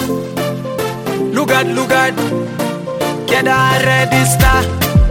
Lugard, queda redista,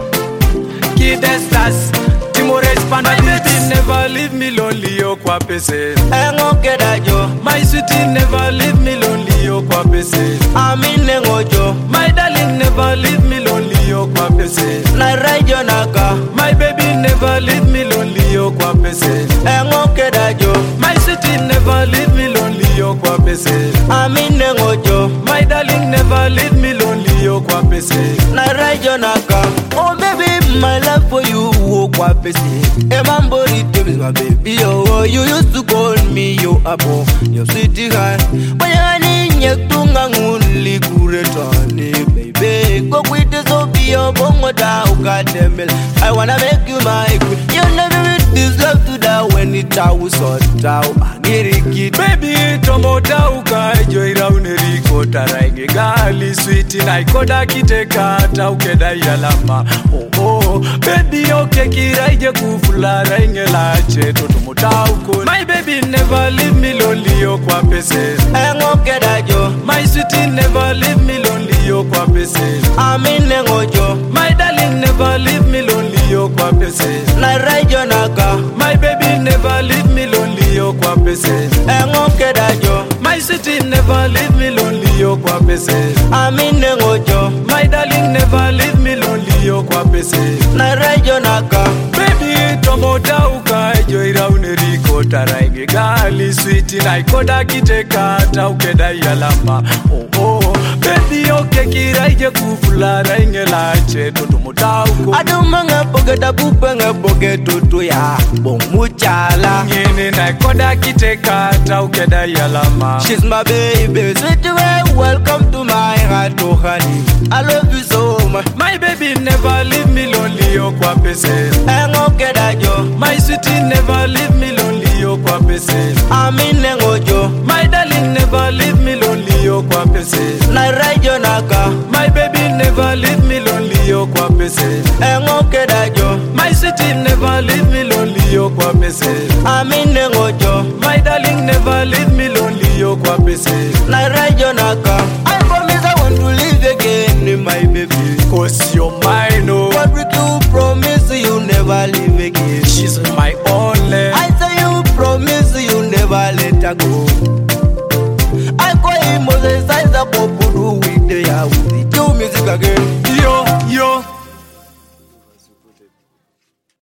Kidestas, Timores Panabiti, never leave me lonely, oh Kwapese. Engo queda yo, My sweetie, never leave me lonely, oh Kwapese. Amin engojo, My darling, never leave me lonely, oh Kwapese. na rayo naka. My baby, never leave me lonely, oh Kwapese. Engo queda yo, My sweetie, never leave me lonely, oh Kwapese. Amin engojo, My darling, never leave me lonely, oh Kwapese. na rayo naka. Oh baby, my love for you, oh Kwapese. Emambori is my baby, oh you used to call me yo abo, your sweetie guy. Bayani nyetunga nguli kuretani, baby. Go with this obio bongo da ukademel. I wanna make you my queen. You never with this love to die when it was sort out. Angiriki, Baby, tomota ukajoira uneriko tarainge gali sweetie na ikoda kitekata ukeda yalama. Oh, baby, okay kiraije kufula rainge lache totomota uko. My baby, never leave me lonely, oh Kwapese. engo queda yo, My sweetie, never leave me lonely, oh Kwapese. Amin engojo, My darling, never leave me lonely, oh Kwapese. na rayo naka. My baby, never leave me lonely, oh Kwapese. Engo queda yo, My sweetie, never leave me lonely, oh Kwapese. Amin engojo, My darling, never leave me lonely, oh Kwapese. na rayo naka. Baby, tomota ukajoira uneriko tarainge gali sweetie na ikoda kitekata ukeda yalama. Oh, baby, okay kiraije kufula rainge lache totomota uko. Adumanga pogeda bupanga pogetutu ya bomuchala. Ngene na ikoda kitekata ukeda yalama. She's my baby, sweet way, welcome to my heart, oh honey. I love you so much. My baby, never leave me lonely, oh Kwapese. Engo queda yo, My sweetie, never leave me lonely, oh Kwapese. Amin engojo, My darling, never leave me lonely, oh Kwapese. na rayo naka. My baby, never leave me lonely, oh Kwapese. Engo queda yo, My sweetie, never leave me lonely, oh Kwapese. Amin engojo, My darling, never leave me lonely, oh Kwapese. na rayo naka. I promise I want to live again, my baby. Cause you're mine, oh. What would you promise you never leave again? She's my only. I say you promise you never let her go.